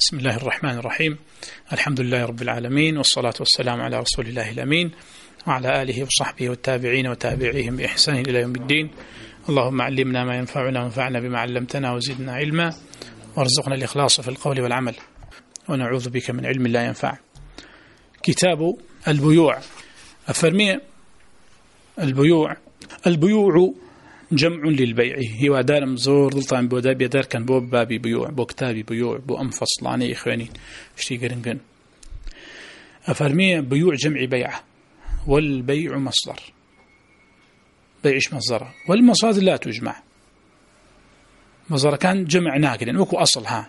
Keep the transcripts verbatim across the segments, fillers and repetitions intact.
بسم الله الرحمن الرحيم. الحمد لله رب العالمين، والصلاة والسلام على رسول الله الأمين وعلى آله وصحبه والتابعين وتابعيهم بإحسان إلى يوم الدين. اللهم علمنا ما ينفعنا وانفعنا بما علمتنا وزدنا علما، وارزقنا الإخلاص في القول والعمل، ونعوذ بك من علم لا ينفع. كتاب البيوع. أفرمي البيوع البيوع جمع للبيع، هو دار مزور ضلطان بودا بيدار كان بو بابي بيوع بو كتابي بيوع بو أنفصل عني إخواني اشتي قرنقن. أفرمي بيوع جمع بيعة، والبيع مصدر، بيعش مصدره، والمصادر لا تجمع. مصدر كان جمع ناقل وكو أصلها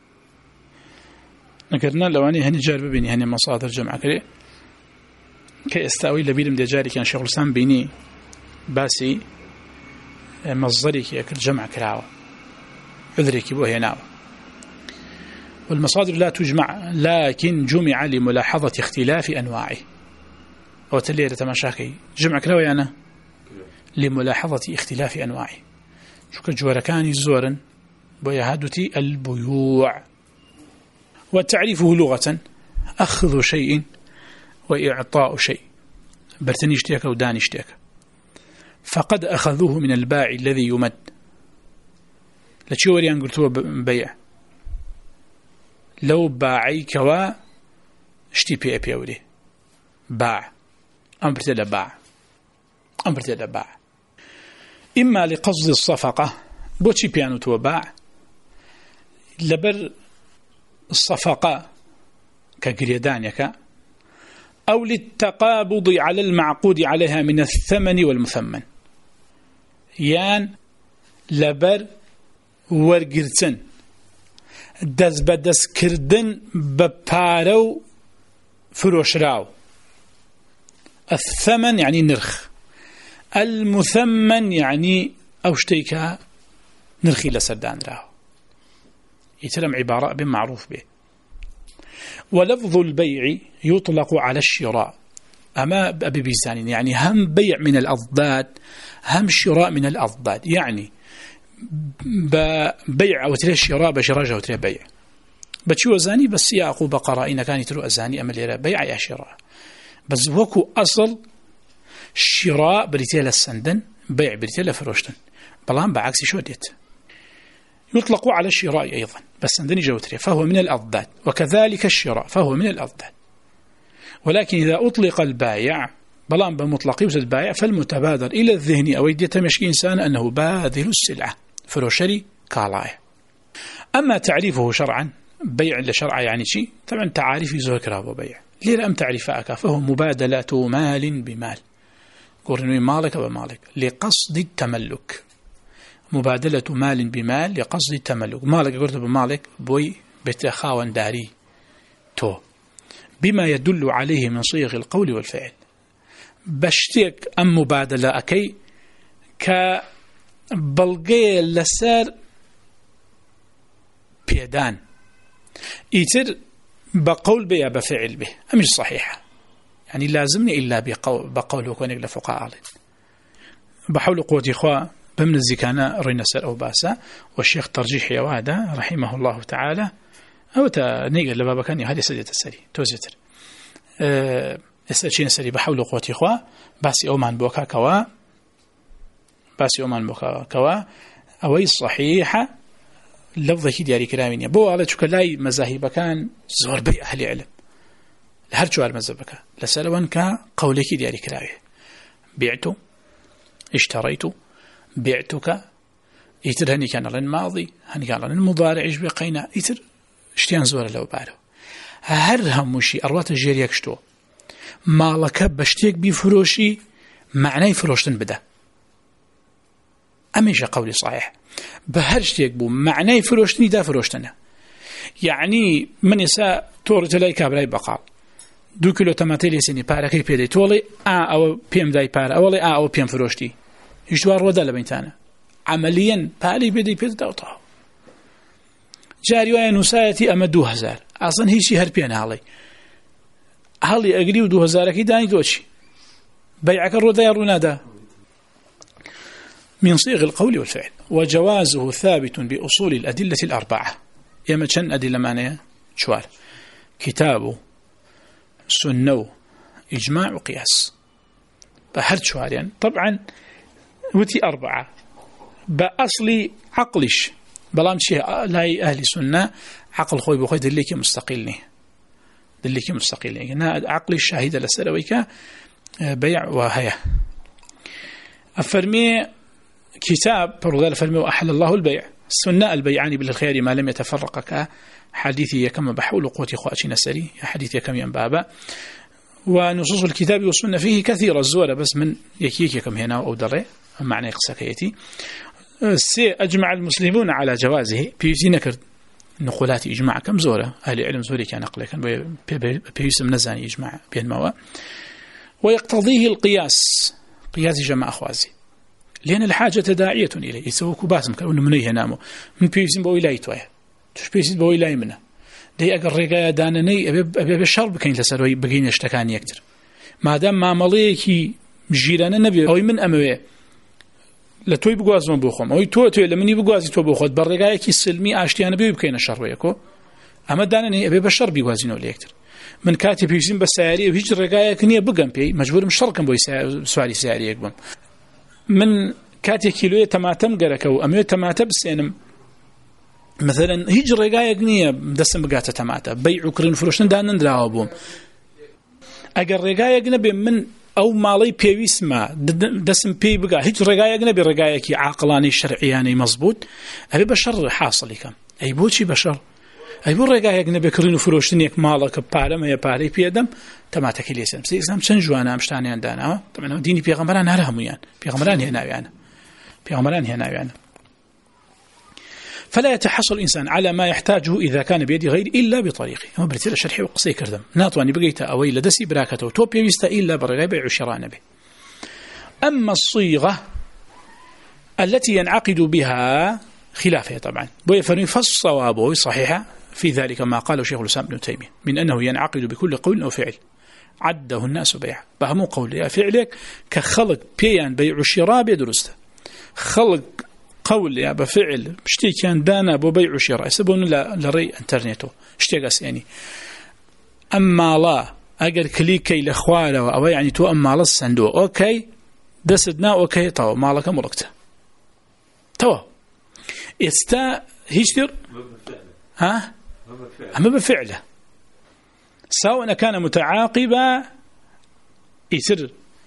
نكرنا لو أني هني جارب بيني هني مصادر جمع كري كاستاوي لبيلم دي جاري كان شيخ الإسلام بيني باسي مصدري كي أكل جمع كراوة عذري كي هنا. والمصادر لا تجمع لكن جمع لملاحظة اختلاف أنواعه. أو تلي تماشاكي جمع كراوة يعني لملاحظة اختلاف أنواعه. شو كجوركان الزورن بيهادتي البيوع. وتعريفه لغة أخذ شيء وإعطاء شيء، برتني اشتيك أو داني اشتيك. فقد أخذوه من الباع الذي يمد. لتشوري أن قلتوا بيع لو باعي كوا اشتي بي بي أولي باع أمر تلا باع أمر تلا باع إما لقصد الصفقة بوتشي بيانو تو باع لبر الصفقة كقريدانيك، أو للتقابض على المعقود عليها من الثمن والمثمن، يان لبر ورقرتن دز بدس كردن ببارو فروشراو. الثمن يعني نرخ، المثمن يعني أوشتيك نرخي لسردان راو، يتلم عبارة بمعروف به. ولفظ البيع يطلق على الشراء، أما أبي بيزانين يعني هم بيع من الأضداد هم شراء من الأضداد، يعني بيع أو ترى الشراء بشراجة أو ترى بيع بتشو أزاني بس يأخو بقرائن كان يتلو أزاني أما اللي بيع يا شراء، بس وكو أصل الشراء بريتيل السندن بيع بريتيل فروشتن، بلان بعكس شو ديت. يطلق على الشراء أيضا بس عندني جوتري فهو من الأضداد، وكذلك الشراء فهو من الأضداد. ولكن إذا أطلق البايع بلان بمطلق يوجد البايع فالمتبادر إلى الذهن أو يدي تمشي إنسان أنه باذل السلعة فروشري كالاي. أما تعريفه شرعا بيع لشرع يعني شيء طبعا تعاريف يزور كرابه بيع ليه أم تعريفك فهو مبادلة مال بمال، قرنوي مالك بمالك لقصد التملك، مبادلة مال بمال لقصد التملك. مالك قلت بمالك بوي بتخاون داري تو بما يدل عليه من صيغ القول والفعل. بشتيك أم مبادلة أكي كبلغي لسار بيدان يتر بقول بيا بفعل به أمش صحيحة، يعني لازمني إلا بقول, بقول وكونك لفقاء عليه بحول قوة إخوة بمن الزكانة رينا سر أو باسا. والشيخ ترجيح يوادا رحمه الله تعالى أو تنيجي لبابا كان هذه سجدة السري توزيتر أه استشين السري بحول قوة إخوة باسي أومان بوكا كوا باسي أومان بوكا كوا أوي صحيحة لفظة دياري كلامين بو على شكلاي مذاهب كان زور بي أهل علم لهر شوال مذهبك لسلوان كقولك دياري كلامي بعته اشتريته بعتك يتر هني كان لن ماضي هني كان لن مضارع إيش بقينا يتر اشتيان زور لو بارو هر هموشي أروات الجيريك شتو مالك بشتيك بفروشي معناه فروشتن بدا أميش قولي صحيح بهرشتيك بو معناه فروشتني دا فروشتنا، يعني من يسا تورت لي كابراي بقال دو كيلو تماتيلي سيني باركي بيدي تولي آ أو بيم داي بارا أولي آ أو بيم فروشتي يشتوار ودا لبينتانا عمليا بالي بيدي بيدي دوطه جاري وين نسايتي أما دو هزار أصلا هيشي هربيان هالي هالي أقريو دو هزارك داني دوشي بيعك الردا يرونا من صيغ القول والفعل. وجوازه ثابت بأصول الأدلة الأربعة. يما كان أدلة معناها شوار كتاب سنة إجماع وقياس بهر شوار يعني طبعا وتي أربعة بأصلي عقلش بلام شيء لا أهل سنة عقل خوي بخوي دليك مستقلني دليك مستقلني أنا عقلي الشاهد لسرويك بيع وهيا أفرمي كتاب برغال فرمي وأحل الله البيع السنة البيعان بالخير ما لم يتفرقك حديثي كما بحول قوتي خواتي نسري حديثي كم ينبابا ونصوص الكتاب والسنة فيه كثيرة الزورة بس من يكيك كم هنا أو دري معنى قسكيتي سي أجمع المسلمون على جوازه بيوزي نكر نقولات إجماع كم زورة أهل العلم زوري كان أقل كان بيوسم نزاني إجماع بين موا ويقتضيه القياس قياس جماعة أخوازي لأن الحاجة داعية إليه يسوي كباسم كانوا منيه نامو من بيوسم بوي لا يتوه تش بيوسم بوي لا يمنه دي أقر رجاء دانني أبي أبي بالشر بكين لسروي بقين يشتكاني أكتر ما دام ما مليكي جيران النبي أو من أمويه لتوي بقوازم بوخم أو تو تو لمني بقوازي تو بوخد برجاء كي سلمي أشتيان بيو بكين الشر وياكو أما دانني أبي بالشر بيقوازينه ليه أكتر من كاتب بيوسم بالسعرية وهيج رجاء كنيه بقم بي مجبور مشتركم بوي سوالي سعرية يقبم من كاتي كيلوية تماتم قرك أو أمية تماتم بسينم مثلا هيج رجاء كنيه دسم بقاته تماتا بيع وكرين فروشن دانن دراوا بوم أجر رجاء كنبي من أو مالي بيويس ما دسم بي بقى هيج رجاء كنبي رجاء كي عاقلاني شرعياني مزبوط أبي بشر حاصل كم أي بوشي بشر أي بور رجاء كنبي كرين فروشن يك مالك بارم هي باري بيدم تماتا كلي سلم سي إسلام شنجوانا مشتاني عندنا طبعا ديني بيغمران هرهم يعني بيغمران هنا يعني بيغمران هنا يعني فلا يتحصل الإنسان على ما يحتاجه إذا كان بيد غير إلا بطريقه هم برتيل شرحي وقصي كردم ناطواني بقيت أوي لدسي براكته توبيا يستا إلا برغي بيع شران به أما الصيغة التي ينعقد بها خلافه طبعا ويفرمي فالصواب صحيحة في ذلك ما قاله شيخ الإسلام ابن تيمية من أنه ينعقد بكل قول أو فعل عده الناس بيع بهمو قول يا فعلك كخلق بيان بيع شراء بيدرسته خلق قول يا بفعل بشتي كان دانا ببيع شراء يسبون لا لري انترنتو اشتيقس يعني أما لا أجر كليكي لأخواله أو يعني تو أما لا الصندوق أوكي دسدنا أوكي تو مالك مرقته تو استا هيشتر ها أما بفعله سواء كان متعاقبا يسر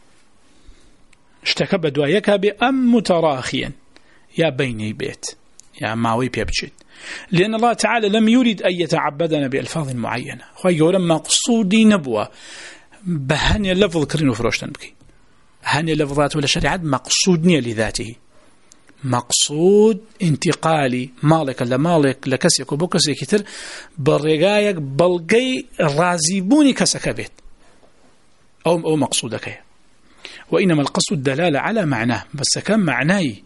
اشتكى بدوايك بأم متراخيا يا بيني بيت يا ماوي بيبجد لأن الله تعالى لم يريد أن يتعبدنا بألفاظ معينة خوي يقول مقصودي نبوة بهني اللفظ كرين وفروشتن بكي هني اللفظات ولا شريعات مقصودني لذاته مقصود انتقالي مالك لمالك لكسيك وبكسي كتر بالرقايق بلقي رازيبوني كسك بيت أو, أو مقصودك وإنما القصد الدلالة على معناه بس كان معناي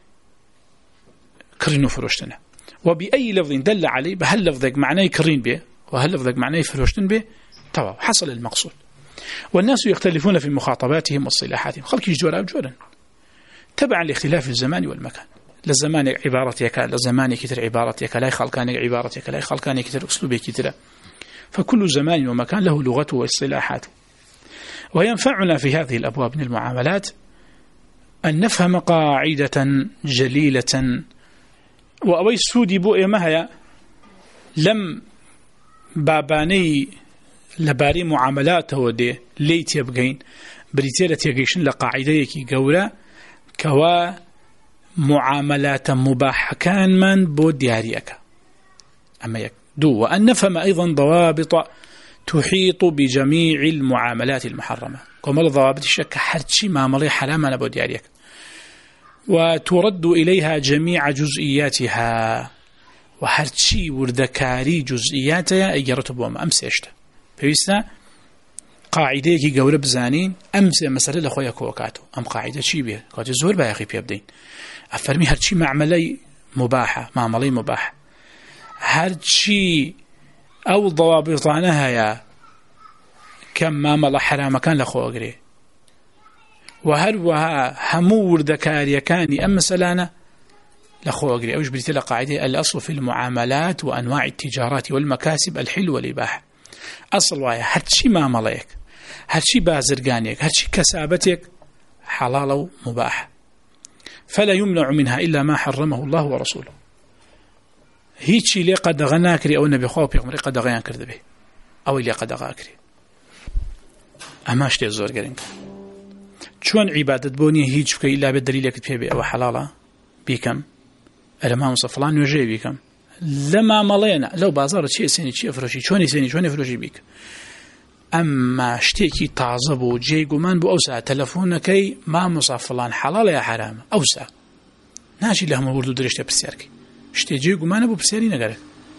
كرين وفروشتنا وبأي لفظ دل عليه بهل لفظك معناه كرين به وهل لفظك معناه فروشتن به طبعا حصل المقصود والناس يختلفون في مخاطباتهم واصطلاحاتهم خلق جورا جورا تبعا لاختلاف الزمان والمكان للزمان عبارتك للزمان كتر عبارتك لا خلقان عبارتك لا خلقان كتر أسلوبك كتر فكل زمان ومكان له لغته واصطلاحاته وينفعنا في هذه الأبواب من المعاملات أن نفهم قاعدة جليلة وأوي السودي بؤي مهيا لم باباني لباري معاملاته دي ليت يبقين بريتيلة يقيشن لقاعدة يكي قولة كوا معاملات مباحة كان من بود دياريك أما يك دو وأن نفهم أيضا ضوابط تحيط بجميع المعاملات المحرمة كما الضوابط الشك حرشي ما ملي حرام أنا بود دياريك وترد إليها جميع جزئياتها وحرشي وردكاري جزئياتها أجرت بوما أمس يشتا فيستا قاعدة كي قولة بزانين أمس مسألة لخويا كوكاتو أم قاعدة شي بيه قاعدة زور بايخي بيبدين أفرمي هرشي معملي مباحة معملي مباح هرشي أو ضوابطانها يا كم معمل حرام كان لخوة قري وهل وها همور ذكاريا كاني أم سلانا لخو أقري أوش بريتي لقاعدة الأصل في المعاملات وأنواع التجارات والمكاسب الحل والإباحة. أصل وايا هرشي معامليك، هرشي بازرقانيك، هرشي كسابتك حلال ومباح، فلا يمنع منها إلا ما حرمه الله ورسوله. هيتشي لي قد غناكري أو النبي خواه بيغمري قد غيان كرد به أو اللي قد غاكري أماش لي الزور قرنك شون عبادة بوني هيتش بكي إلا بالدليل كتبه بي أو حلالة بيكم الأمام صفلان وجي بيكم لما ملينا لو بازار شيء سيني شيء فروشي شوني سيني شوني فروشي بيك أما اشتيكي تعصبو جي قمان بو أوسع تلفونكي ما مصفلان حلال يا حرام أوسع ناشي لهم وردو درشت برسياركي اشتيجي قمان بو برسياري نقرأ.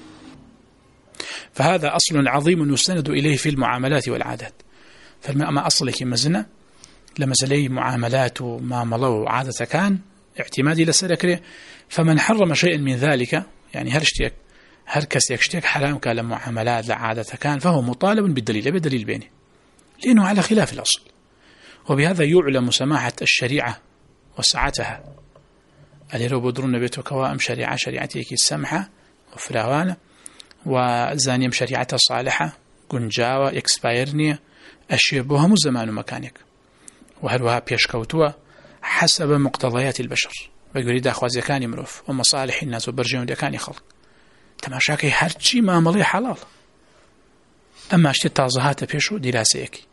فهذا أصل عظيم يستند إليه في المعاملات والعادات. فما أصلك مزنة لمسألة معاملات ومعاملة وعادة كان اعتمادي لسلكره. فمن حرم شيئا من ذلك يعني هرشتك هركس يكشتك حرام كان معاملات لعادة كان فهو مطالب بالدليل بدليل بينه لأنه على خلاف الأصل. وبهذا يعلم سماحة الشريعة وسعتها. اللي بدرون بيته كوائم شريعة شريعتك السمحة وفراوانة وزانيم شريعة صالحة قنجاوة إكسبايرنية أشياء بهم زمان ومكانك وهلوها بيشكوتوا حسب مقتضيات البشر بقولي أخوازي كان يمروف ومصالح الناس وبرجون كان يخلق تماشاكي هرشي ما ملي حلال. أما اشتي تازهات بيشو دراسيكي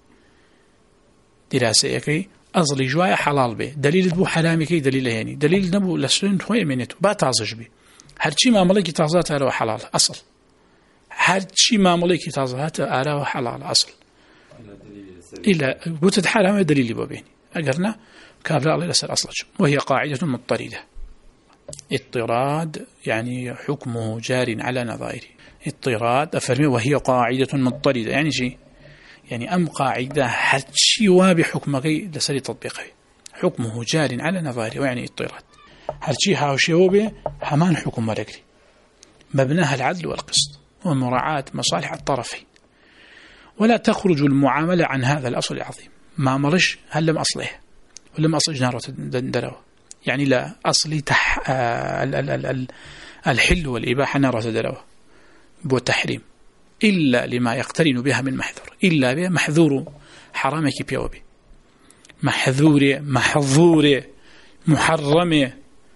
دراسيكي أصلي جوايا حلال به دليل بو حرامكي دليل هيني دليل نبو لسرين خوي منتو با تازج به هرشي ما ملي تازهات أروا حلال أصل هرشي ما ملي تازهات أروا حلال أصل إلا قلت حرام دليل بوبيني أقرنا كافر الله لسر أصلج. وهي قاعدة مضطردة اضطراد يعني حكمه جار على نظائره اضطراد أفرمي وهي قاعدة مضطردة يعني شيء يعني أم قاعدة هرشي وبحكمك لسر تطبيقه حكمه جار على نظائره ويعني اضطراد هرشي هاوشي وبه همان حكم مرقري مبناها العدل والقسط ومراعاة مصالح الطرفين ولا تخرج المعاملة عن هذا الأصل العظيم. ما مرش هل لم أصله ولم أصل جناره دندره يعني لا أصلي تح ال ال ال ال الحل والإباحة ناره دندره بالتحريم إلا لما يقترن بها من محذور إلا به محذور حرامك بيوبي محذور محظور محرم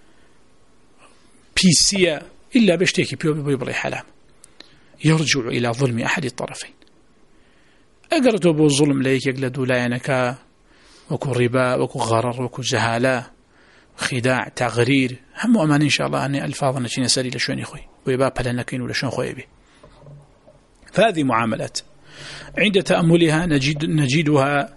بيسيا إلا بشتيك بيوبي بيبري حلام يرجع إلى ظلم أحد الطرفين. أقرأت أبو الظلم ليك يقلدوا لاينك وكو ربا وكو غرر وكو جهالة خداع تغرير هم أمان إن شاء الله أني ألفاظ نشين سري لشون يخوي ويباب لنكين ولشون خوي به. فهذه معاملات عند تأملها نجد نجدها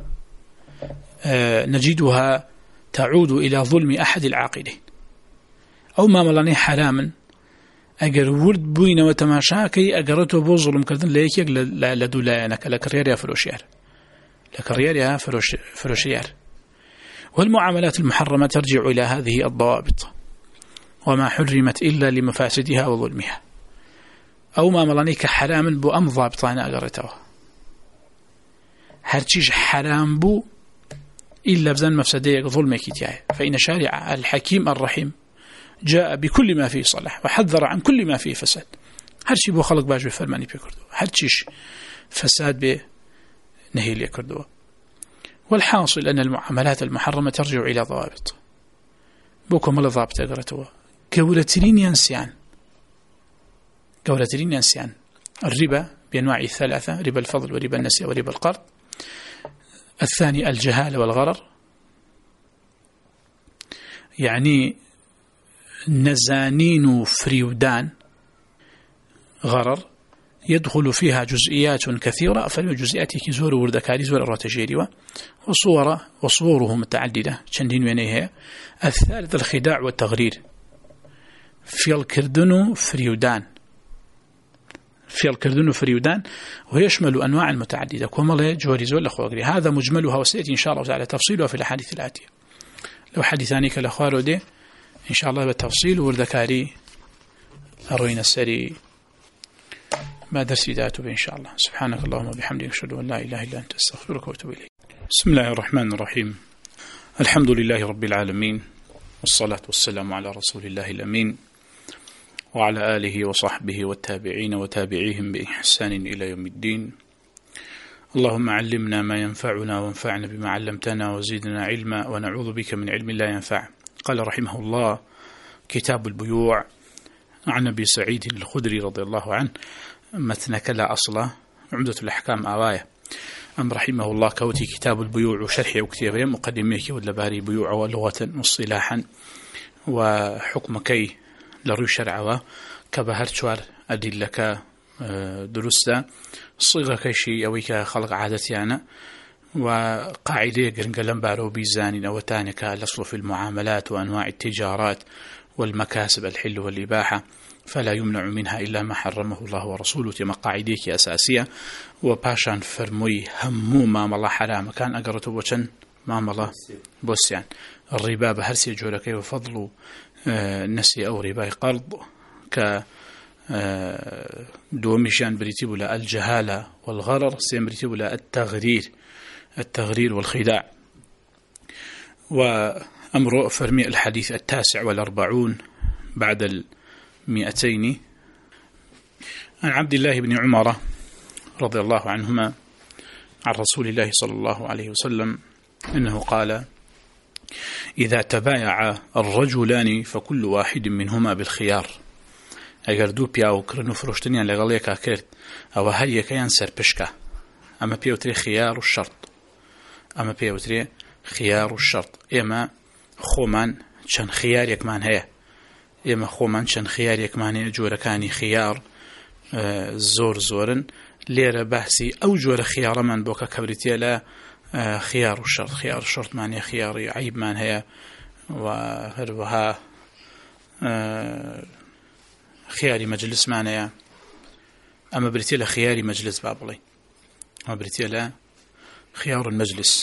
آه نجدها تعود إلى ظلم أحد العاقلين أو ما ملاني حراما أجر ورد بوين وتماشاكي أجرته بظلم كذن ليك لا لدولانك لكرير يا فروشيار لكرير يا فروش فروشيار. والمعاملات المحرمة ترجع إلى هذه الضوابط وما حرمت إلا لمفاسدها وظلمها أو ما ملانيك حرام بو أم ضابطان أجرته هرتيج حرام بو إلا بزن مفسديك ظلمك تياه. فإن شارع الحكيم الرحيم جاء بكل ما فيه صلاح وحذر عن كل ما فيه فساد. هرشي بو خلق باج بفرماني بيكردو هرشيش فساد به نهي ليكردو. والحاصل أن المعاملات المحرمة ترجع إلى ضوابط بوكم الله ضابط أقرأتوا قولتين ينسيان قولتين ينسيان الربا بأنواع الثلاثة ربا الفضل وربا النسيء وربا القرض. الثاني الجهالة والغرر يعني نزانين فريودان غرر يدخل فيها جزئيات كثيرة فالجزئيات كزور وردكاري زور الراتجيري وصورة وصوره متعددة شندين وينيها. الثالث الخداع والتغرير في الكردن فريودان في الكردن فريودان ويشمل أنواع متعددة كما جوري زور الأخوة. هذا مجملها وسيأتي إن شاء الله تعالى تفصيلها في الأحاديث الآتية. لو حديثاني كالأخوة دي إن شاء الله بالتفصيل وردكاري أروينا السري ما درسي ذاته إن شاء الله. سبحانك اللهم وبحمدك أشهد أن لا إله إلا أنت أستغفرك وأتوب إليك. بسم الله الرحمن الرحيم. الحمد لله رب العالمين والصلاة والسلام على رسول الله الأمين وعلى آله وصحبه والتابعين وتابعيهم بإحسان إلى يوم الدين. اللهم علمنا ما ينفعنا وانفعنا بما علمتنا وزيدنا علما ونعوذ بك من علم لا ينفع. قال رحمه الله: كتاب البيوع. عن أبي سعيد الخدري رضي الله عنه متنك لا أصله عمدة الأحكام آواية أم رحمه الله كوتي كتاب البيوع وشرحي وكتابه مقدميك واللباري بيوع ولغة واصطلاحا وحكمكي لروي شرعه كبهر شوار أدلك درسته صيغة كيشي أويك خلق عادتيانا وقاعدة قرنقلن بارو بيزاني أو تانك الأصل في المعاملات وأنواع التجارات والمكاسب الحل والإباحة فلا يمنع منها إلا ما حرمه الله ورسوله تما قاعديك أساسية. وباشان فرموي همو ما ملا حرام كان أقرته بوشن ما ملا بوسيان الربا بهرسي جوركي وفضل نسي أو ربا قرض ك دومشان بريتيب لا الجهالة والغرر سيمرتيب لا التغرير التغرير والخداع. وأمر فرمي الحديث التاسع والأربعون بعد المئتين عن عبد الله بن عمر رضي الله عنهما عن رسول الله صلى الله عليه وسلم إنه قال: إذا تبايع الرجلان فكل واحد منهما بالخيار. اگر دو پیاو کرن و فروشتنیان لەگەڵ یەکا کرد ئەوە هەر یەکەیان سەرپشکە. ئەمە پێوترێ خیار و شەرط. ئەمە پێوترێ خیار و شەرط. ئێمە خۆمان چەند خیارێکمان هەیە. ئێمە خۆمان چەند خیارێکمان هەیە. جۆرەکانی خیار زۆر زۆرن. لێرە بەحسی ئەو جۆرە خیارەمان بۆ کە کەبریتە لە خیار و شەرط. خیار و شەرطمان هەیە، خیاری عیبمان هەیە و هەروەها خياري مجلس معناها أما بريتيلا خياري مجلس بابلي أما بريتيلا خيار المجلس.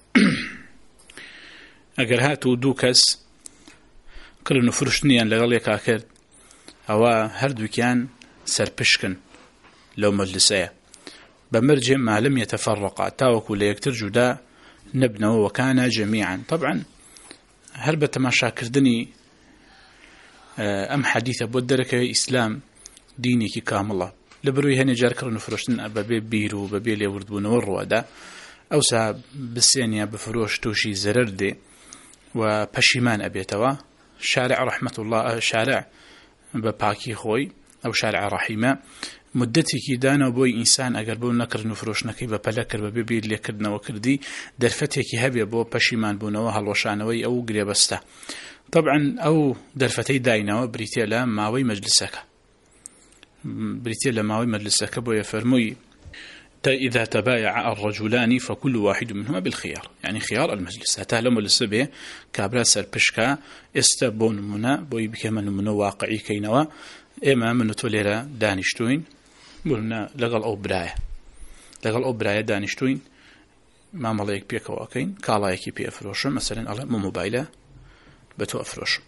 أجر هاتو دوكس كل نفرشنيان لغالي كاكر أو هردو كان سربشكن لو مجلسية بمرجع ما لم يتفرقا تاوكو ليكتر جدا نبنه وكان جميعا. طبعا هربة ما شاكردني أم حديثة بودرك إسلام ديني كي كاملة لبروي هني جاركر نفرشتن ببي بيرو ببي لي وردبون والروادا أو سا بالسينيا بفروش توشي زرر دي وبشيمان أبيتوا شارع رحمة الله شارع بباكي خوي أو شارع رحيمة مدتي كي دانا بوي إنسان أقر بو نكر نفروش نكي ببلكر ببي بير لي كردنا وكردي درفتي كي هبي بو بشيمان بونوا هالوشانوي أو قريبسته. طبعا أو درفتي داينا بريتيلا ماوي مجلسك بريتيلا ماوي مجلسك بو يفرمي إذا تبايع الرجلان فكل واحد منهما بالخيار يعني خيار المجلس. هتعلم للسبه كابرا سربشكا استبون منا بو بكمن من واقعي كينوا إما من توليرا دانشتوين بولنا لقل أو براية لقل أو براية دانشتوين ما ملايك بيك واكين كالايكي بي افروشم مثلا على موبايله بتو أفروش.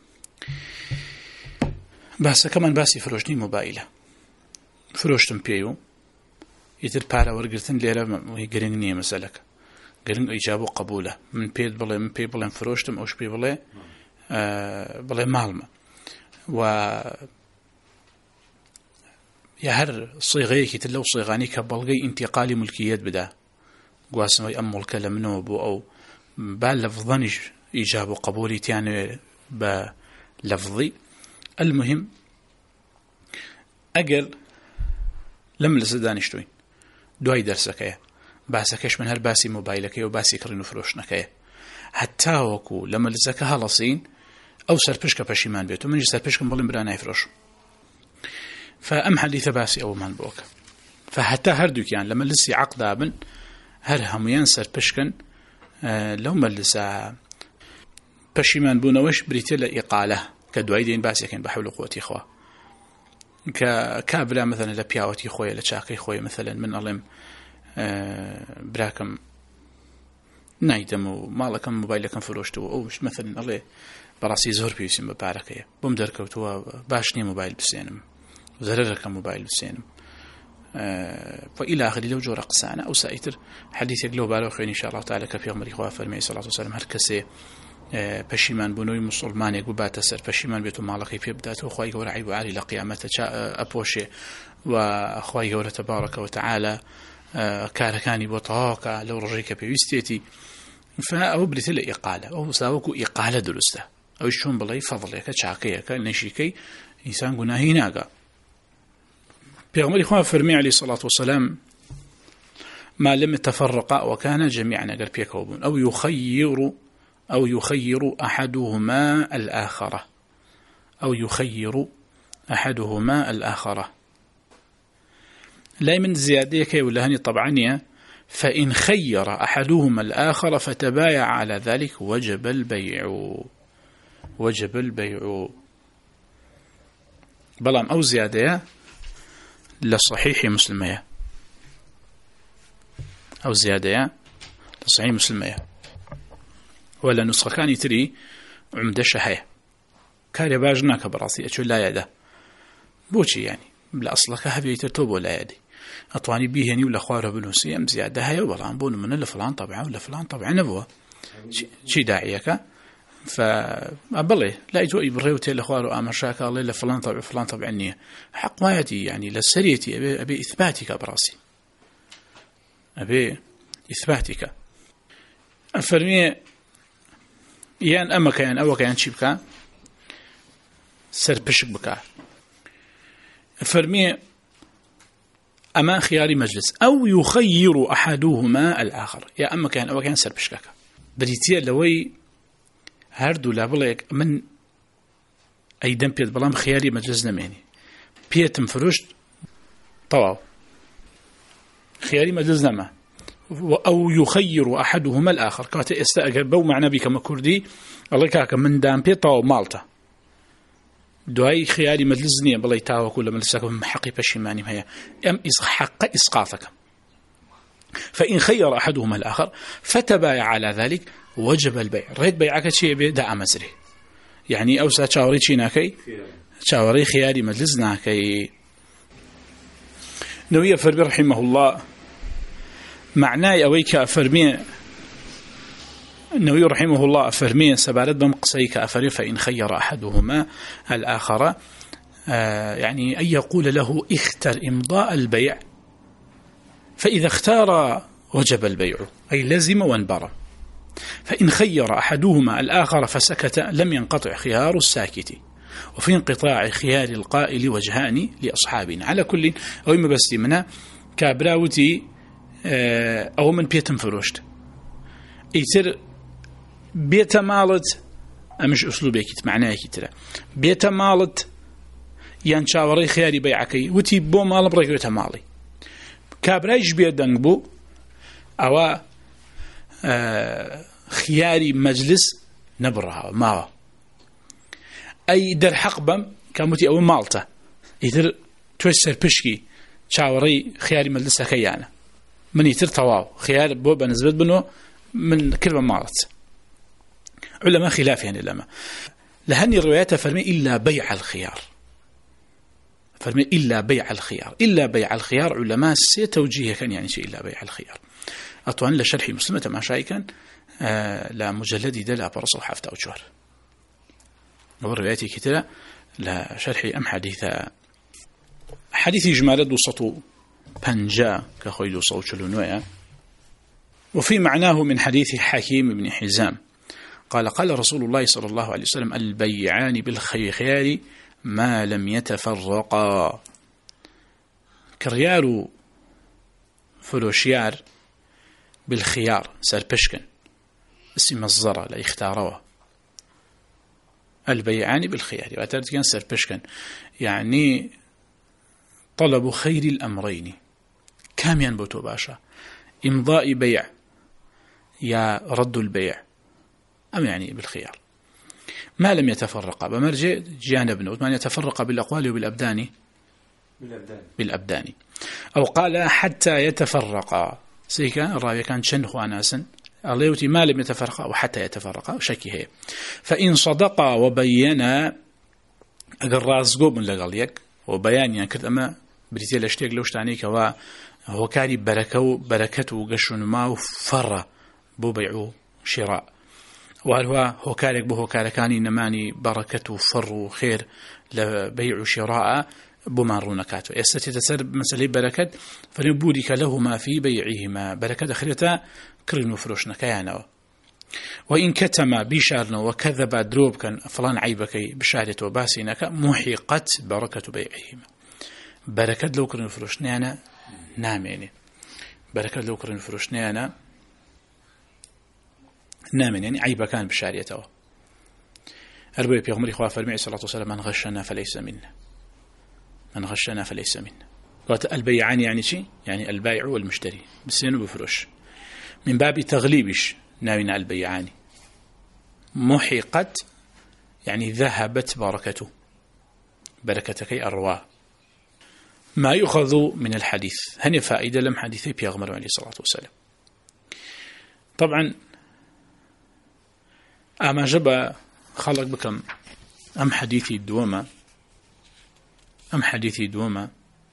بس كمان باسي فروشني موبايله فروشتم بيو يتر بارا ورقرتن ليرا وهي قرنية مسألك قرن إجابة قبوله من بيد بلي من بيد بلي فروشتم أوش بي بلي آه بلي مالما و يا هر صيغي كتلو صيغاني كبلغي انتقالي ملكيات بدا قواسم يأمل كلمنو بو أو باللفظانيش إيجاب وقبولي تياني بلفظي. المهم أقل لم لسدانشتوين دواي درسكيه باسكش من هر باسي موبايلكيه وباسي كرينو فروشنكيه حتى وكو لما لزكها لصين أو سربشك بشيمان بيتو من سربشك مبلن برانا يفروش فأم حديث باسي أو من بوك فحتى هردوك يعني لما لسي عقد ابن هر هميان سربشكن آه لو ملسا بشيمان بونوش بريتيلا إقالة كدواي دين باسي كان بحول قوتي إخوة كابلا مثلا لبياوتي خويا لشاكي خويا مثلا من ألم آه براكم نايدم ومالكم موبايلكم فروشتو أو مثلا الله براسي زور بيسم بباركية بمدركوتوا باشني موبايل بسينم وزرركم موبايل بسينم آه فإلى آخر لو جور قسانا أو سائتر حديث يقلو بالو خير إن شاء الله تعالى كفي غمري خواه فرمي صلى الله عليه وسلم هر كسي پەشیمان بوونەوەی موسڵمانێک بباتە سەر پەشیمان بێت و ماڵەکەی پێ بداتەوە خوای گەورە عیب و عاری لە قیامەتە ئەپۆشێ و خوای گەورە تەبارەکە و تەعالە کارەکانی بۆ تەواوکە لەو ڕۆژەی کە پێویستێتی ئەوە بریتە لە ئیقالە ئەو ساوەکو ئیقالە دروستە ئەوش چۆن بڵێ فەضڵێکە چاکەیەکە نەشیکەی ئینسان گوناهی ناگا پێغمبەری خوا فەرمی عەلەیهی سەڵات وسەلام ما لم يتفرقا وكان جميعا أجر بيكوبون أو يخير أو يخير أحدهما الآخرة أو يخير أحدهما الآخرة لا من زيادة كي ولا هني طبعا فإن خير أحدهما الآخر فتبايع على ذلك وجب البيع وجب البيع بلام أو زيادة لصحيح مسلمية أو زيادة لصحيح مسلمية ولا نسخة كان يتري عمدة شهية كاري باجناك براسي أشو لا يده بوشي يعني بلا أصلك هبي يترتوب ولا يدي أطواني بيهني ولا خواره بنوسي أم زيادة هيا ولا بون من الفلان طبعا ولا فلان طبعا نبوه شي داعيك فأبلي لا يجوي بالريوتي لأخواره آمر شاكا الله إلا فلان طبع فلان طبع النية حق ما يدي يعني للسريتي أبي, أبي إثباتك براسي أبي إثباتك أفرمي يان أما كيان أو كيان شبكا سر بشك بكا أفرمي أما خياري مجلس أو يخير أحدهما الآخر يا أما كيان أو كيان سر بشكك بريتيا لوي هردو لابليك من أي دم بيت بلام خياري مجلس نميني بيت مفروشت طواو خياري مجلس نما أو يخير أحدهما الآخر كات استأجر بو معنا بك مكردي الله كاك من دام بيت طواو مالتا دعاي خياري مجلس نية بلاي تاو كل مجلسكم حقي بشيماني هي أم حق إسقاطك فإن خير أحدهما الآخر فتبايع على ذلك وجب البيع ريد بيعك شيء بدا مزري يعني أوسا تشاوري شيناكي تشاوري خياري مجلسناكي نوية فربي رحمه الله معناه أويك أفرمي نووي رحمه الله أفرمي سبارد بمقصيك أفري فإن خير أحدهما الآخر آه يعني أن يقول له اختر إمضاء البيع فإذا اختار وجب البيع أي لزم وانبرى فإن خير أحدهما الآخر فسكت لم ينقطع خيار الساكت وفي انقطاع خيار القائل وجهان لأصحابنا على كل أو إما بس منا كابراوتي آه أو من بيتم فروشت يتر بيت مالت أمش أسلوبك معناه كتير بيت مالت ينشاوري خياري بيعكي وتي بو مال بريك بيت مالي كابرايش بيدنج بو أو آه خياري مجلس نبرها ما أي در حقبم كمتي أو مالته يتر توسر بشكي شاوري خياري مجلس خيانة من يتر طواو خيار بو بنسبة بنو من كلمة مالت علماء خلاف يعني لما لهني الروايات فرمي إلا بيع الخيار فرمي إلا بيع الخيار إلا بيع الخيار علماء سيتوجيه كان يعني شيء إلا بيع الخيار أطوان لشرح مسلمة مع شايكا آه لا مجلد دلا برصو حافظة أوجوار والروايات كتيرة لا شرح أم حديثة حديث إجمال دوسطو بنجا كخوي دوسطو شلونويا وفي معناه من حديث حكيم بن حزام قال قال رسول الله صلى الله عليه وسلم البيعان بالخيار ما لم يتفرقا كريار فلوشيار بالخيار سربشكن اسم الزرع لا يختاروه البيعان بالخيار واترد كان سربشكن يعني طلب خير الأمرين كام ينبتو باشا إمضاء بيع يا رد البيع أم يعني بالخيار ما لم يتفرق بمرجع جانبنا وما يتفرق بالأقوال وبالأبدان بالأبدان, بالأبدان. أو قال حتى يتفرق سيكا الراوي كان شنخ أناسا الليوتي ما لم يتفرق وحتى يتفرق شكي هي فإن صدق وبينا أقر رازقو من لقليك وبيان يعني كرت أما بريتيا لاشتيق لوش تعنيك وهو كاري بركو بركته وقشن ما وفر بو بيعو شراء وهروها هوكارك بهوكاركاني نماني بركة وفر وخير لبيع وشراء بمان رونكاتو يستطيع تسر مسألة بركة فنبورك لهما في بيعهما بركة أخرتها كرن وفروشنا كيانو وإن كتم بشارنا وكذب دروب كان فلان عيبك بشهادة وباسينك محقت بركة بيعهما بركة لو كرن وفروشنا أنا نعم يعني بركة لو كرن وفروشنا أنا نعم يعني عيبا كان بشاريته أربعة بيغمري خواه فرمي صلى الله عليه وسلم من غشنا فليس منا من غشنا فليس منا البيعان يعني شيء يعني البائع والمشتري بسين وبفروش من باب تغليبش ناوينا البيعان محقت يعني ذهبت بركته بركتك أرواه ما يؤخذ من الحديث هني فائدة لم حديثي بيغمر عليه الصلاة والسلام طبعا أما جب خلق بكم أم حديثي الدوما أم حديثي دوما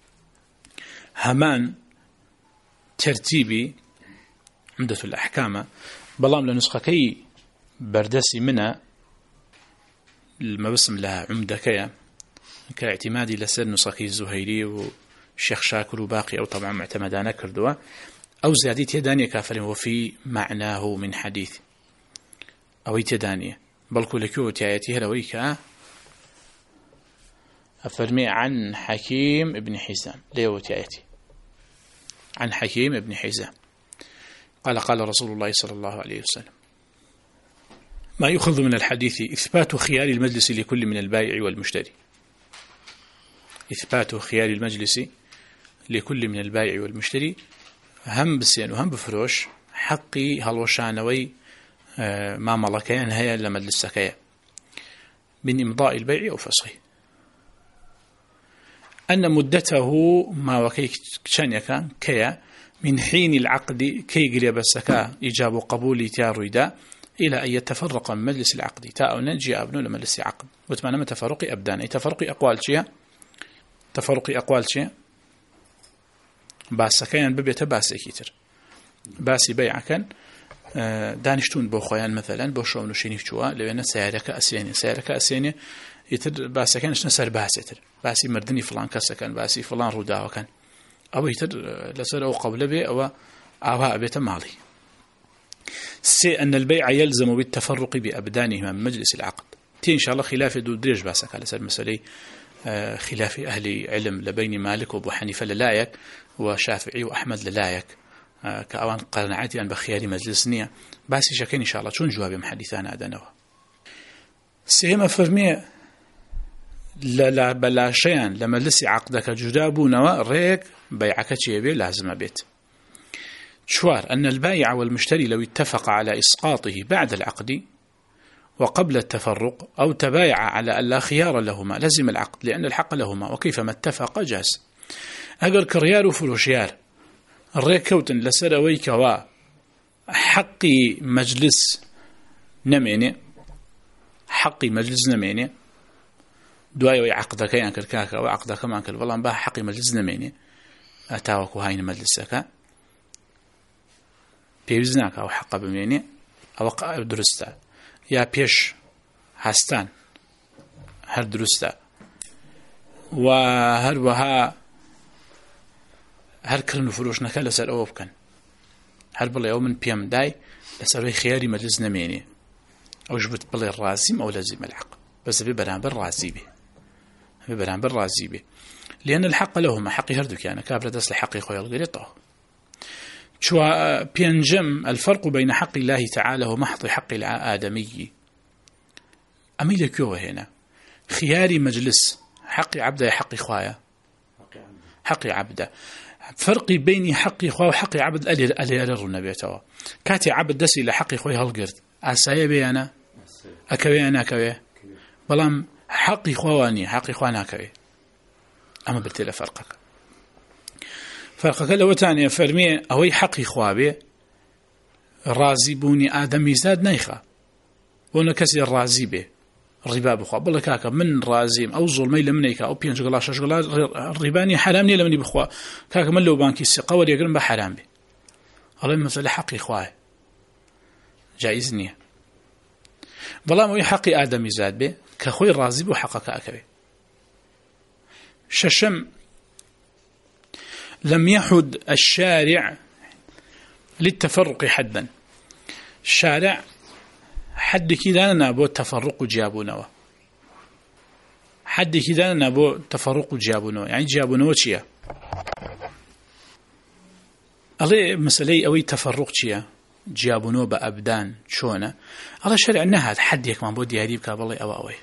همان ترتيبي عمدة الأحكام بلام لنسخة كي بردسي منها المبسم لها عمدة كيا كاعتمادي لسر نسخة الزهيري والشيخ شاكر وباقي أو طبعا معتمدانا كردوا أو زيادة يدانية كافر وفي معناه من حديث أو يتدانية بل كل كيو تياتي هرويكا أفرمي عن حكيم ابن حزام ليو تياتي عن حكيم ابن حزام قال قال رسول الله صلى الله عليه وسلم ما يؤخذ من الحديث إثبات خيار المجلس لكل من البائع والمشتري إثبات خيار المجلس لكل من البائع والمشتري هم بسين وهم بفروش حقي هالوشانوي ما ملكين هيا لمجلسكيا من إمضاء البيع أو فسخه أن مدته ما وكي كان كيا من حين العقد كي قريب السكاء إجاب قبول تارويدا إلى أن يتفرق من مجلس العقد تاء ننجي أبنو لمجلس العقد وتمنى تفرق أبدان أي تفرق أقوال شيء تفرق أقوال شيء باس كيان ببيت باس كيتر باسي بيع كان دانشتون بو خويان مثلا بو شو نشيني فشوا لأن سيارك أسيني سيارك أسيني يتر باس كانش نسر باس يتر باسي مردني فلان كسا كان باسي فلان رودا كان أو يتر لسر أو قبل بي أو أوها بيت مالي سي أن البيع يلزم بالتفرق بأبدانهما من مجلس العقد تي إن شاء الله خلاف دو دريج باسك على سر مسألة خلاف أهل علم لبين مالك وابو حنيفة للايك وشافعي وأحمد للايك كأوان قناعتي أن بخيار مجلسنية باسي شكين إن شاء الله شون جواب محدثان أدنوه سيما فرمي لا لا بلا شيئا لما لسي عقدك جدابونوا ريك بيعك تشيبي لازم بيت شوار أن البائع والمشتري لو اتفق على إسقاطه بعد العقد وقبل التفرق أو تبايع على أن لا خيار لهما لزم العقد لأن الحق لهما وكيفما اتفق جاز أقل كريار وفروشيار الريك كوتن لسروي كوا حقي مجلس نميني حقي مجلس نميني دواي عقدك يعني كركاكا وعقدك ما كل والله بها حقي مجلس نميني أتاوك هاين مجلسك بيوزناك أو حق بميني أو درستا يا بيش هستان هر درستا وهر وها هر كل نفروش نكال لسر أوب كان هر بلا يوم بيام داي لسر خياري مجلس نميني أو جبت بلا الرازم أو لازم الحق بس ببرامبر رازي به ببرامبر رازي به لأن الحق لهما حقي هردو كان كابلا دس لحقي خويا الغريطة شو بينجم الفرق بين حق الله تعالى ومحض حق الآدمي أميل كيو هنا خياري مجلس حق عبده حق خوايا حق عبده فرقي بين حق خوا وحق عبد ألي ألي ألي النبي توا كاتي عبد دسي لحق خويا هالقرد أسايا بي أنا أكوي أنا أكوي بلام حق خواني حق خوانا أكوي أما بالتالي فرقك فرقك لو تاني فرمي أوي حق خوابي رازي بوني آدمي زاد نيخا وانا كسي الرازي به الربا بخوا بلا كاكا من رازيم أو ظلمي لمنيكا أو بينج غلا شاش غلا الرباني حرامني لمني بخوا كاكا من لو بانكي السقا ولي يقرن بحرام به الله مثل حقي خواه جائزني بەڵام ئەوەی حەقی ئادەمی زاد بێ کە خۆی ڕازی بۆ حەقەکە ئەکەوێ. شەشەم لم يحد الشارع للتفرق حدا. الشارع حد كده نابو تفرق جابونوا، حد كده نابو تفرق جابونوا، يعني جابونوا چيا؟ الله مسألة أوي تفرق چيا؟ جابونوا بأبدان شونا. الله شرع نهاد حد يكمان بو دياري بكابله أو أوي.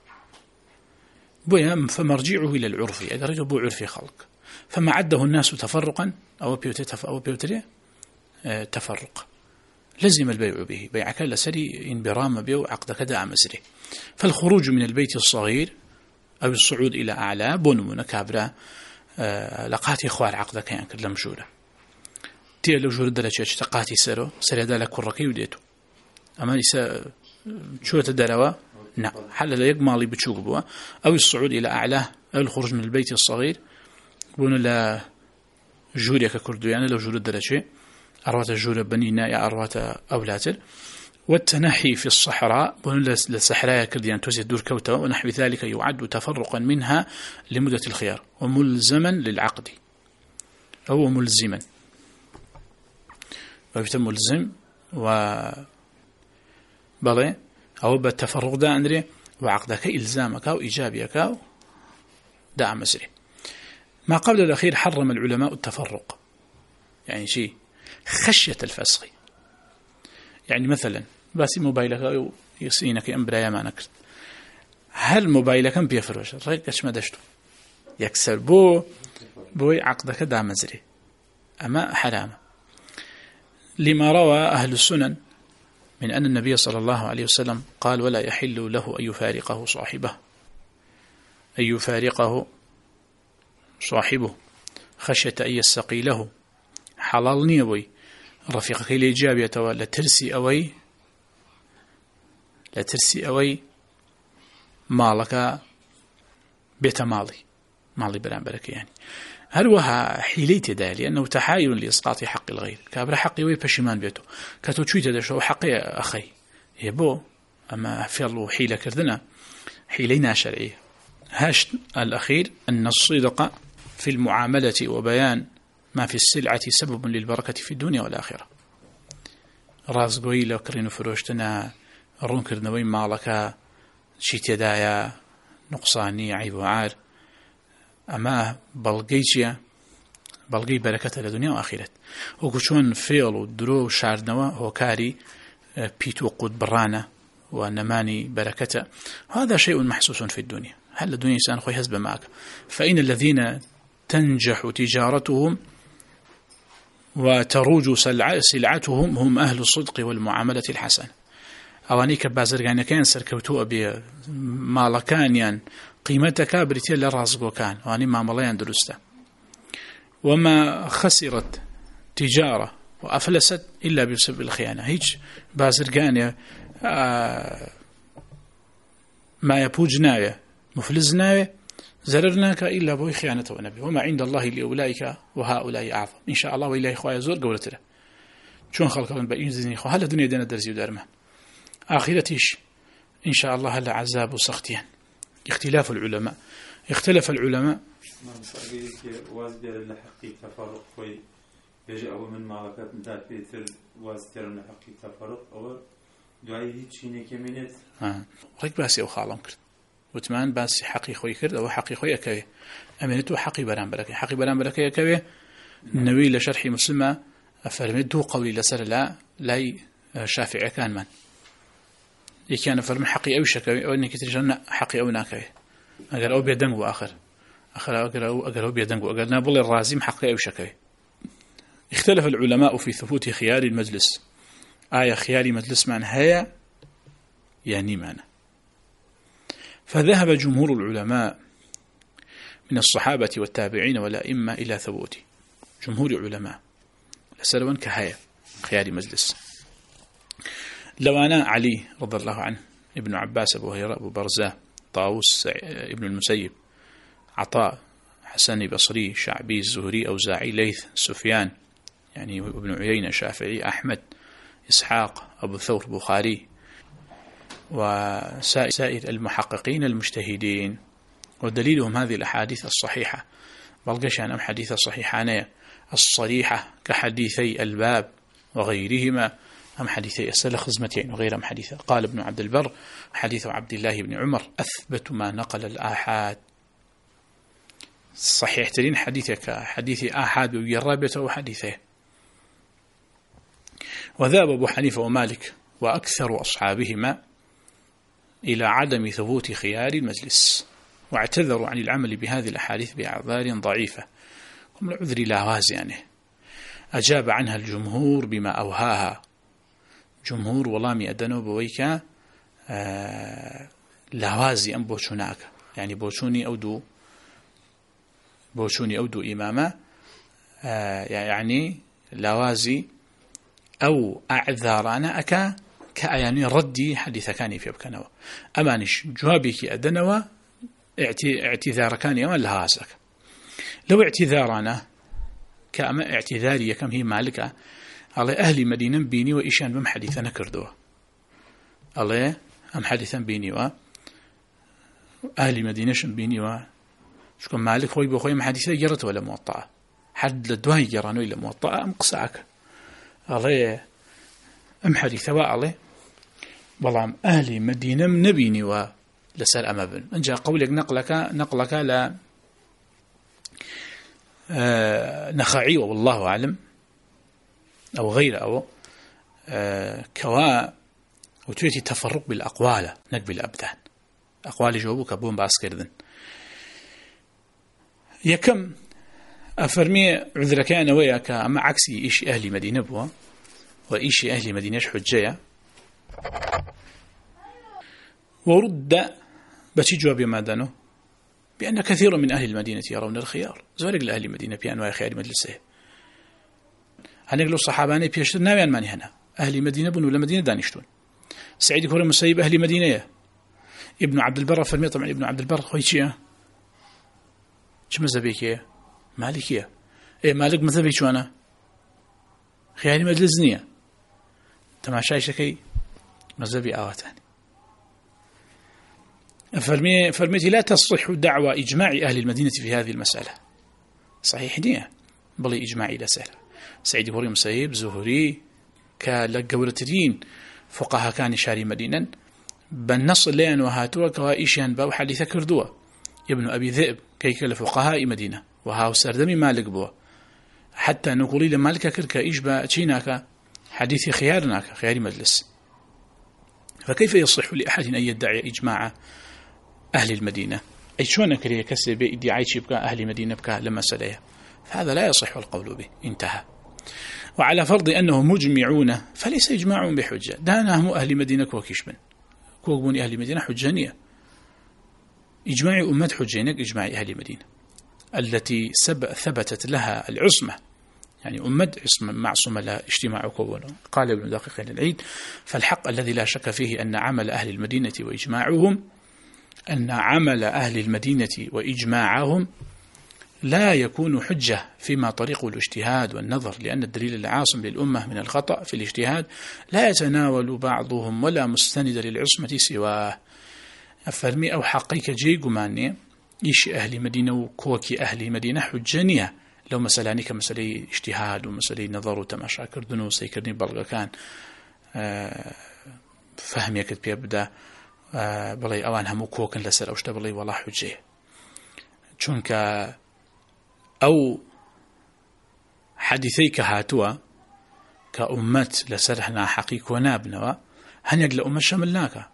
بويا فمرجعه إلى العرف، أدرج بو عرفي خلق. فما عده الناس تفرقا أو بيوتي أو بيوتري اه تفرق لزم البيع به، بيع كلا سري إن برام بيو عقد كدا مسري. فالخروج من البيت الصغير أو الصعود إلى أعلى بون كابرا اه لقاتي خوار عقد كيان كلا مشورة تي لو جور درجة تقاتي سرو سري دالك الركي وديتو أما إسا شو تدروا نعم حل لا يقمالي بتشوق بوا أو الصعود إلى أعلى أو الخروج من البيت الصغير بون لا جوريك كردو يعني لو جور درجة أروات الجورة بنينا يا أروات أولاتر. والتنحي في الصحراء بون للصحراء كرديان توزي الدور كوتا ونحو ذلك يعد تفرقا منها لمدة الخيار وملزما للعقد أو ملزما ويتم ملزم و بلى أو بالتفرق دا أندري وعقدك إلزامك أو إيجابيك أو دا مسري. ما قبل الأخير حرم العلماء التفرق، يعني شيء خشية الفسخ. يعني مثلا بس موبايلك يصينك أمبرايا ما نكرت هل موبايلك أم بيفروش رأيكش ما دشتو يكسر بو بوي عقدك دا مزري أما حرام. لما روى أهل السنن من أن النبي صلى الله عليه وسلم قال ولا يحل له أن يفارقه صاحبه أن يفارقه صاحبه خشية أن يستقي له. حلال نيوي رفيقك الإيجابية لا ترسي أوي لا ترسي أوي مالك بيت مالي مالي بران بركة يعني هل وها حيليت ده لأنه تحايل لإسقاط حق الغير كابر حقي وي بشمان بيته كتو تشويت ده شو حقي أخي يبو أما فعلوا حيلة كردنا حيلينا شرعية. هاش الأخير أن الصدق في المعاملة وبيان ما في السلعة سبب للبركة في الدنيا والآخرة. راس قوي لو كرينو فروشتنا رون كردنوي مالك شيت يدايا نقصاني عيب وعار أما بلغيجيا بلغي بركة لدنيا وآخرة. وكشون فيلو درو شاردنوا هو كاري بيتو قد برانا ونماني بركته هذا شيء محسوس في الدنيا. هل الدنيا إنسان خوي هزب معك. فإن الذين تنجح تجارتهم وتروج سلعتهم هم أهل الصدق والمعاملة الحسنة. أوانيك بازرقان كان سركوتوا بمالكان يعني قيمتك بريتيا للرازق وكان واني معاملين درسته. وما خسرت تجارة وأفلست إلا بسبب الخيانة. هيج بازرقان آه ما يبوجنايا مفلزنايا زررناك إلا بوي خيانته ونبي. وما عند الله لأولئك وهؤلاء أعظم. إن شاء الله وإلهي خوايا زور قولتنا شون خلق من بأين زيني خو هلا الدنيا دينا درزي ودارما آخرتيش إن شاء الله هلا عذاب وسختيان. اختلاف العلماء اختلف العلماء وازدر لحقي تفرق خوي يجي أول من معركات نتاعت بيتر وازدر لحقي تفرق أو دعاي هيتشي نكملت آه رك باسي أو خالم كرت وتمان باسي حقي خوي كرت أو حقي خوي أكوي أمنته حقي بران بركة حقي بران بركة أكوي النبي لشرح مسلمة أفرمته قولي لسر لا لا شافع كان من يكان فرم حقي أو شكوي أو إنك تجنّ حقي أو ناكوي أجر أو بيدنجو آخر آخر أجر أو أجر أو بيدنجو أجر نابل الرازم حقي أو شكوي. اختلف العلماء في ثبوت خيار المجلس. آية خيار مجلس من هيا يعني معنى. فذهب جمهور العلماء من الصحابة والتابعين والأئمة إلى ثبوت جمهور العلماء لسلوا كهيا خيار مجلس. لو أنا علي رضي الله عنه ابن عباس أبو هريرة أبو برزة طاووس ابن المسيب عطاء حسن بصري شعبي الزهري أوزاعي ليث سفيان يعني ابن عيينة شافعي أحمد إسحاق أبو ثور بخاري وسائر المحققين المجتهدين، ودليلهم هذه الأحاديث الصحيحة بلغشان أم حديث الصحيحان الصريحة كحديثي الباب وغيرهما أم حديثي السلة خزمتين وغيرهم حديثة. قال ابن عبد البر حديث عبد الله بن عمر أثبت ما نقل الآحاد. صحيح ترين حديثك حديث آحاد ويرابته وحديثه. وذهب أبو حنيفة ومالك وأكثر أصحابهما إلى عدم ثبوت خيار المجلس، واعتذروا عن العمل بهذه الأحاديث بأعذار ضعيفة، هم العذر لا وازنه. أجاب عنها الجمهور بما أوهاها. جمهور والله أدنوا بويك آه لاوازي أم بوشوناك، يعني بوشوني أودو بوشوني أودو إماما آه يعني لاوازي أو أعذارانا أكا كأياني ردي حديث كاني في أبكنوا أمانش جوابك أدنوا اعتذار كان يوم لهاسك. لو اعتذارنا كأما اعتذاري كم هي مالكة على أهل مدينة بيني وإيشان بم حديثنا كردوه على أم حديثا بيني و أهل مدينة بيني و شكون مالك خوي بخوي ما حديثا جرت ولا موطأة حد لدوها جرانو إلا موطأة أم قصعك على أم حديثا وعلى والله أهل مدينة نبيني و لسال أما بن إن جاء قولك نقلك نقلك لا آه نخعي والله أعلم أو غير أو آه كوا وتويتي تفرق بالأقوال نقبل الأبدان أقوال جوابك أبون باسكردن يكم أفرمي عذر كان وياك أما عكسي إيش أهل مدينة بوا وإيش أهل مدينة حجية ورد بشي جواب ما دانو بأن كثير من أهل المدينة يرون الخيار زورق لأهل المدينة بأنواع خيار مجلسه. هنقول الصحاباني بيشتر ناويان ماني هنا أهل مدينة بن ولا مدينة دانشتون. سعيد كوري مسيب أهل مدينة. ابن عبد البر فرمي طبعا ابن عبد البر خويتشيه شو مذهبيك مالكية إيه مالك مذهبي شو أنا خيار مجلسنية تماشاي شكي مذهبي آواتاني. فرمي فرميتي لا تصح دعوى إجماع أهل المدينة في هذه المسألة. صحيح دي بلي إجماعي لا سهل. سعيد بوري مسيب زهري كالجورتين فقهاء كان شاري مدينة بالنص لين وهاتوا كوائشان باو حديث كردوا ابن أبي ذئب كي كالفقهاء مدينة وهاو سردمي مالك بوا حتى نقولي لمالك كركا إجبا تشيناك حديث خيارناك خيار مجلس. فكيف يصح لأحد أن يدعي إجماع أهل المدينة أي شون كريه كسب ادعاء بكاء أهل مدينة بكاء لما سليه فهذا لا يصح القول به انتهى. وعلى فرض أنهم مجمعون فليس إجماع بحجة دانهم أهل مدينة كوكيشمن كوكبون أهل مدينة حجانية. إجماع أمة حجينك إجماع أهل مدينة التي ثبتت لها العصمة يعني أمة عصمة معصومة لا اجتماع كونه. قال ابن دقيق العيد فالحق الذي لا شك فيه أن عمل أهل المدينة وإجماعهم أن عمل أهل المدينة وإجماعهم لا يكون حجة فيما طريق الاجتهاد والنظر لأن الدليل العاصم للأمة من الخطأ في الاجتهاد لا يتناول بعضهم ولا مستند للعصمة سواه. أفرمي أو حقيقة جي قماني إيش أهل مدينة وكوكي أهل مدينة حجانية لو مسألاني كمسألة اجتهاد ومسألة نظر وتماشا كردنو سيكرني بلغة كان فهم يكد بيبدأ بلي أوان همو كوكن لسر أوشتا بلي والله حجة چونك أو حديثي كهاتوا كأمت لسرحنا حقيق ونابنوا هنيق لأمة شملناك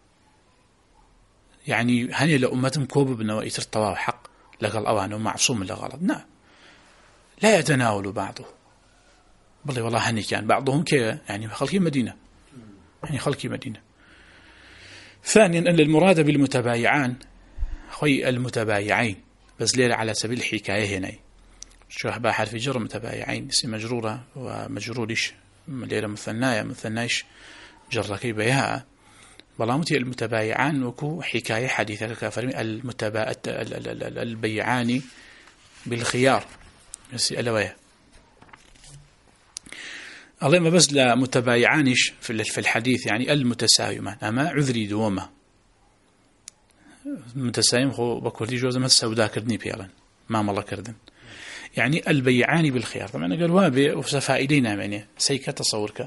يعني هنيق لأمتهم كوب بنوا إتر طواو حق لقل أوانه معصوم لغلط نعم لا يتناول بعضه بلي والله هني كان بعضهم كي يعني خلقي مدينة يعني خلقي مدينة. ثانيا أن المراد بالمتبايعان خوي المتبايعين بس ليلة على سبيل الحكاية هنا شو أحبا حرف جر متبايعين اسم مجرورة ومجرورش ليلة مثناية مثنايش جر كي بيها بلامتي المتبايعان وكو حكاية حديثة الكافرين المتبا البيعان بالخيار الألوية. الله ما بس لا متبايعانش في الحديث يعني المتساومان أما عذري دوما متساوم خو بكردي جوز ما السوداء كردني بيلا ما ملا كردن يعني البيعان بالخيار طبعا قال وابي وفائدينا يعني سيكا تصورك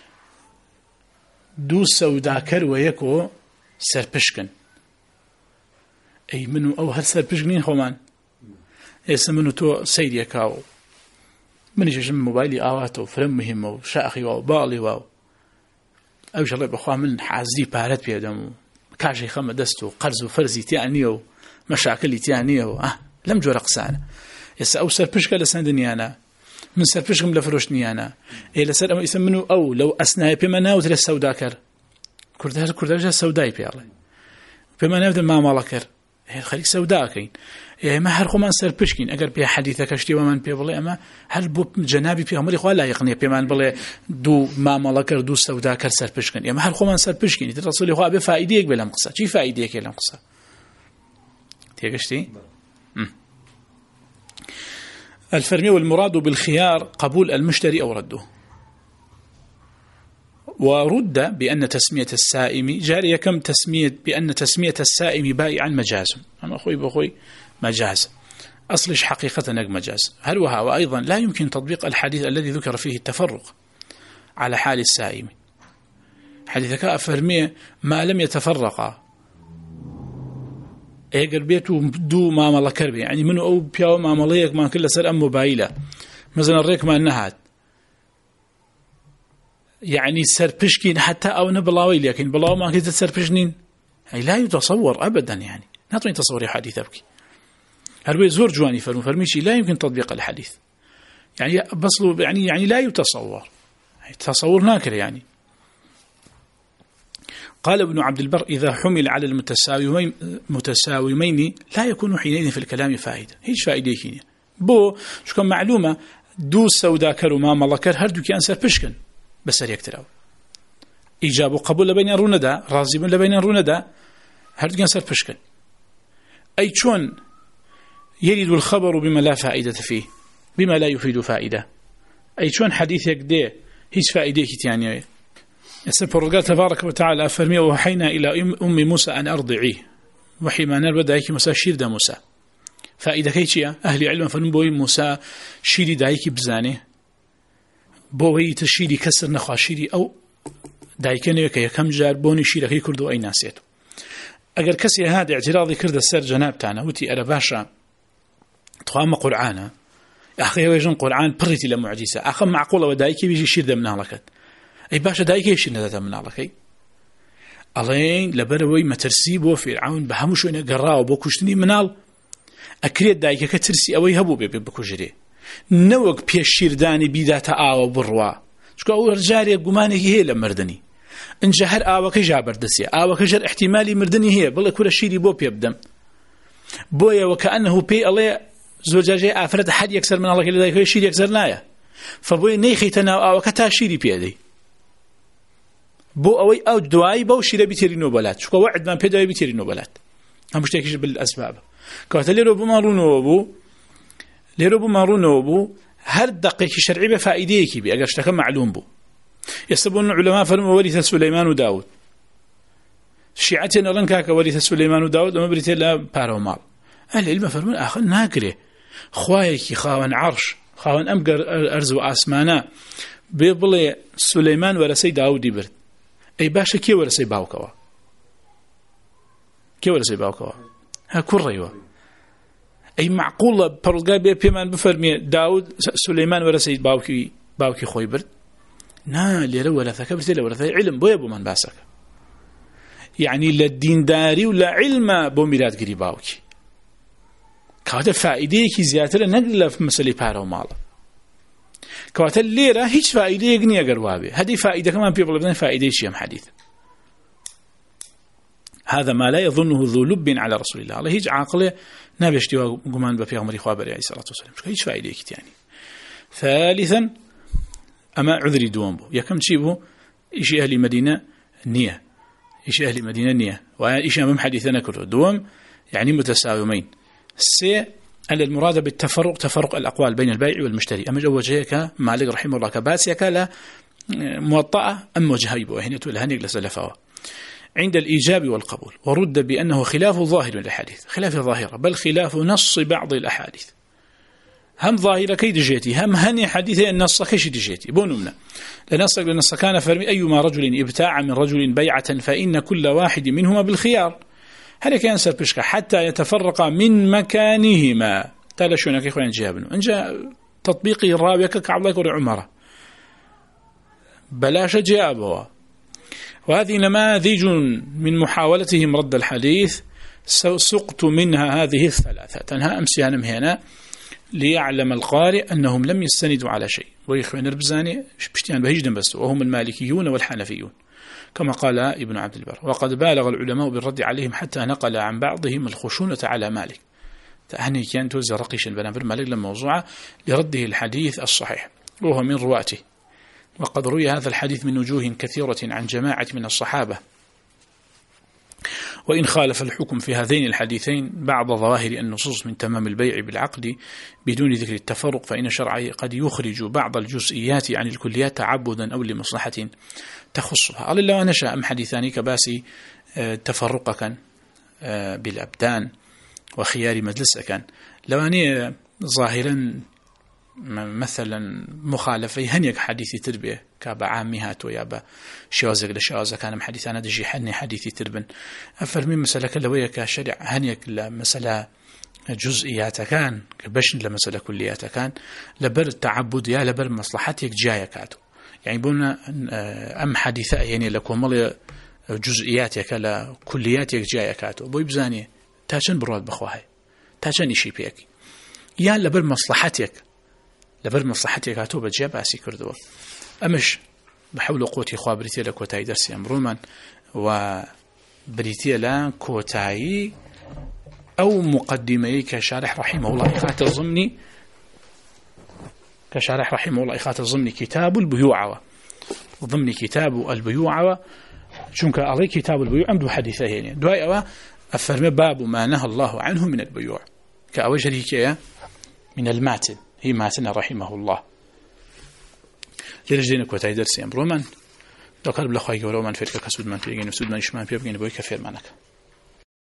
دو سوداء كر ويكو سربشكن أي منو أو هل سربشكنين خوان يسمونه تو سيدي كاو من يجي موبايلي آواته فرم مهم وشاخي وبالي واو أو شلي بخوا من حازي بارت بيدم كاشي خم دستو قرز وفرزي تانيو مشاكل تانيو آه لم جو رقصان يس أو سربشك لسندني أنا من سربشكم لفروشني أنا إيه لسر يسمونه أو لو أثناء بمنا وتر السوداكر كردها كردها السوداء بيالله بمنا وتر ما مالكر هي خليك سوداكين يعني ما هرخو من سر بشكين أجر بيا حديثك أشتي ومن بيا بلي أما هل بو جنابي بيا مري خلا يقني بيا من بلي دو ما ملكر دو سودا كر سر بشكين يعني ما هرخو من سر بشكين الرسول خو أبي فائديك بلا مقصة شيء فائديك بلا مقصة تيجشتي الفرمي والمراد بالخيار قبول المشتري أو رده ورد بأن تسمية السائم جارية كم تسمية بأن تسمية السائم بائعا مجاز أنا أخوي بأخوي مجاز أصلش حقيقة نق مجاز هل وها وأيضا لا يمكن تطبيق الحديث الذي ذكر فيه التفرق على حال السائم حديثك أفرمي ما لم يتفرقا ايقر بيتو دو ما مالا كربي يعني منو أو بياو ما ماليك ما كل سر أم موبايلة مثلا الريك ما النهات يعني سر بشكين حتى أو نبلاوي لكن بلاو ما كنت سر بشنين يعني لا يتصور أبدا يعني نعطيني تصوري حديث أبكي هل زور جواني فرمو فرميشي لا يمكن تطبيق الحديث يعني بصلوا يعني يعني لا يتصور يعني تصور ناكر يعني قال ابن عبد البر إذا حمل على المتساومين متساومين لا يكون حينئذ في الكلام فائدة هيش فائدة كينيا بو شو كان معلومة دو سودا كرو ما ملكر هردو كي أنسر بشكن بسر يكتراو إيجاب وقبول لبين روندا راضي من لبين روندا هردو كي أنسر بشكن أي شون يريد الخبر بما لا فائدة فيه بما لا يفيد فائدة أي شون حديثك دي هيش فائدة كتانية يسبر الله تبارك وتعالى فرمي وحينا إلى أم موسى أن أرضعيه وحي ما نال بدايك موسى شير دا موسى فإذا كيتشيا أهل علم فنبوي موسى شيري دايك بزانه بوي تشيري كسر نخوا شيري أو دايكني وكي كم جار بوني شيري كي كردو أي ناسيته أجر كسي هذا اعتراضي كرد السر جناب تاعنا وتي أنا باشا تقام قرآن أخي ويجن قرآن بريتي لمعجزة أخي معقولة ودايك بيجي شير دا من هلكت أي باشا دايك يشير نداتا من هلكي ألين لبروي ما ترسيبه فرعون بهمش وإنه قراه بوكشتني منال أكريد دايك كترسي أوي هبو بيبي بكوجري نوك بيشير داني بيداتا آوا بروا شكو أول رجالي قماني هي لمردني إن جهر آوا كجابر دسي آوا كجر احتمالي مردني هي بل كل شيري بو بيبدم بويا وكأنه بي الله زوجاجي آفرت حد يكسر من الله كلا دايك يشير يكسر نايا فبوي نيخي تناو آوا كتا شيري بيدي بو أوي أو دواي بو شيري بيتيري نوبلات شكو وعد من بيداوي بيتيري نوبلات هم مشتاكيش بالأسباب كوات ليرو بمارونو بو ليرو بمارونو بو هر دقيق شرعي بفائديكي بي أقرش لك معلوم بو يستبون العلماء فرموا ورث سليمان وداود شيعتنا لنكاك ورث سليمان وداود وما بريت لا بارو مال أهل العلم فرمون آخر ناكره خوايكي خاون عرش خاون أمقر أرز وآسمانا بيبلي سليمان ورسي داود برد أي باشا كي ورسي باوكوا كي ورسي باوكوا ها كل ريوة أي معقولة برلقا بيمان بفرمي داود سليمان ورسي باوكي باوكي خوي برد نا اللي ورثك برتي لورث علم بو يبو من باسك يعني لا الدين داري ولا علم بو ميلاد قري باوكي كواتا فائديكي زيادة نقل في مسألة بارو مالا كواتا الليرة هيش فائدة يقني أقروابي هذه فائدة كمان بيبقى بدنا فائدة شيء حديث هذا ما لا يظنه ذو لب على رسول الله الله هيج عاقله نابشتي وقمان ببيغمر إخوابر عليه الصلاة والسلام هيش فائدة يعني ثالثا أما عذري دوام بو يكم تشيبه إشي أهل مدينة نية إشي أهل مدينة نية وإشي أمام حديثنا كله دوام يعني متساومين سي أن المراد بالتفرق تفرق الأقوال بين البائع والمشتري. أما وجهك مالك رحمه الله كباسيك لا موطأة أم وجهي بوهنة الهنيق لسلفه عند الإيجاب والقبول، ورد بأنه خلاف ظاهر الأحاديث، خلاف ظاهرة بل خلاف نص بعض الأحاديث، هم ظاهرة كي دجيتي هم هني حديثي النص كيش دجيتي بونمنا لنصك لنص كان فرمي أيما رجل ابتاع من رجل بيعة فإن كل واحد منهما بالخيار، هل كان سربشك حتى يتفرق من مكانهما. تالا شونك يا إخوان جابنه إنجا تطبيقي الراوية كعبد الله كوري عمره بلاش جابه. وهذه نماذج من محاولتهم رد الحديث سقت منها هذه الثلاثة تنها أمسيانم هنا ليعلم القارئ أنهم لم يستندوا على شيء. ويخوان البزاني بشتيان بهجدا بس وهم المالكيون والحنفيون كما قال ابن عبد البر. وقد بالغ العلماء بالرد عليهم حتى نقل عن بعضهم الخشونة على مالك. تعني كان توزع رقيشا بنابر مالك لما موضوعة لرده الحديث الصحيح وهو من رواته. وقد روي هذا الحديث من وجوه كثيرة عن جماعة من الصحابة، وإن خالف الحكم في هذين الحديثين بعض ظواهر النصوص من تمام البيع بالعقد بدون ذكر التفرق، فإن الشرع قد يخرج بعض الجزئيات عن الكليات تعبدا أو لمصلحة تخصها. قال الله نشأ أم حديثان كباسي تفرقا بالأبدان وخيار مجلس كان لو أني ظاهرا مثلا مخالفة هنيك حديثي تربية كابا عاميهات ويابا شوازق لشوازة كان حديثانا دجي حني حديثي تربن أفرمي مسألة كلوية كشرع هنيك لمسألة جزئيات كان كبشن لمسألة كليات كان لبر التعبد يا لبر مصلحتك جاية كاتو يعني بقولنا أم حديثة يعني لكم مالي جزئياتك لا كلياتك جاية كاتو بوي بزاني تاجن براد بخواهي تاجن إشي بيك يا لبر مصلحتك لبر مصلحتك كاتو بجيب أسي كردوا أمش بحول قوتي خواه بريتيا لكوتاي درسي أمرومان وبريتيا لكوتاي أو مقدمي كشارح رحمه الله إخات الضمني كشارح رحمه الله إخات الضمني كتاب البيوع ضمني كتاب البيوع شنك علي كتاب البيوع أمدو حديثه يعني دواء أوا أفرم باب ما نهى الله عنه من البيوع كأوجه كيا من الماتن هي ماتن رحمه الله لرجلين كوتاي درسي أمرومان لو قلب لخواهي قولوا من فيرك كسود من فيرجين وسود من إشمان فيرجين بوي كفير منك